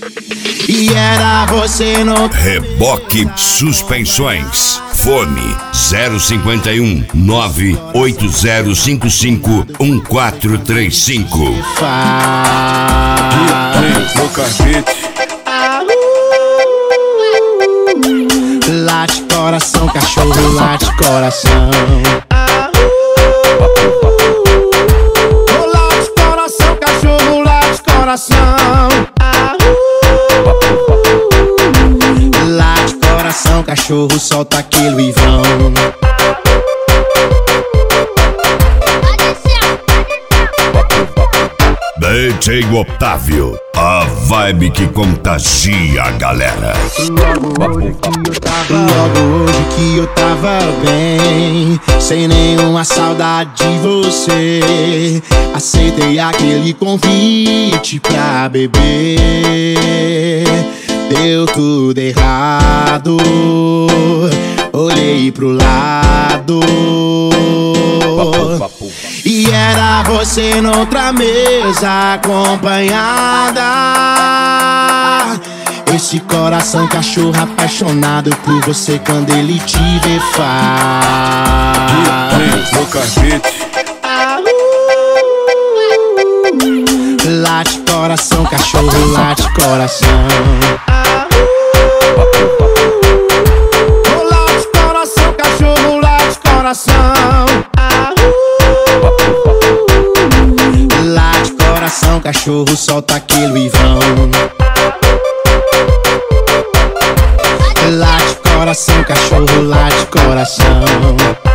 E era você no Reboque Suspensões. Fone 051 98055 1435. No carpete. Late coração, cachorro, late coração. Late coração, cachorro, late coração. Late coração, cachorro, solta aquele Ivão. DJ Otávio, a vibe que contagia a galera. Logo hoje que eu tava bem, sem nenhuma saudade de você, aceitei aquele convite pra beber. Deu tudo errado, olhei pro lado e era você noutra mesa acompanhada. Esse coração cachorro apaixonado por você quando ele te vê faz. No carpete. Late coração, cachorro, late coração. Late coração, cachorro, late coração. Late coração, cachorro, solta aquele Ivão. Late coração, cachorro, late coração.